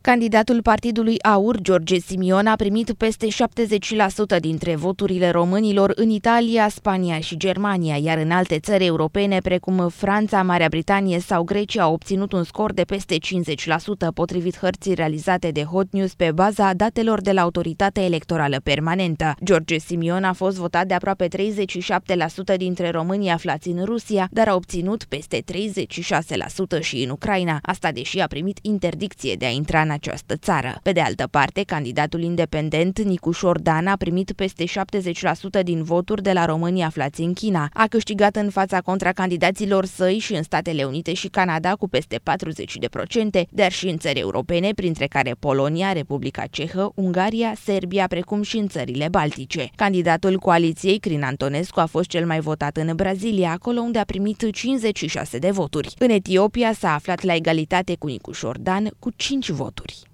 Candidatul partidului AUR, George Simion, a primit peste 70% dintre voturile românilor în Italia, Spania și Germania, iar în alte țări europene, precum Franța, Marea Britanie sau Grecia, a obținut un scor de peste 50%, potrivit hărții realizate de Hot News pe baza datelor de la Autoritatea Electorală Permanentă. George Simion a fost votat de aproape 37% dintre românii aflați în Rusia, dar a obținut peste 36% și în Ucraina, asta deși a primit interdicție de a intra în această țară. Pe de altă parte, candidatul independent Nicușor Dan a primit peste 70% din voturi de la românii aflați în China. A câștigat în fața contracandidaților săi și în Statele Unite și Canada cu peste 40%, dar și în țări europene, printre care Polonia, Republica Cehă, Ungaria, Serbia, precum și în țările baltice. Candidatul coaliției, Crin Antonescu, a fost cel mai votat în Brazilia, acolo unde a primit 56 de voturi. În Etiopia s-a aflat la egalitate cu Nicușor Dan cu 5 voturi.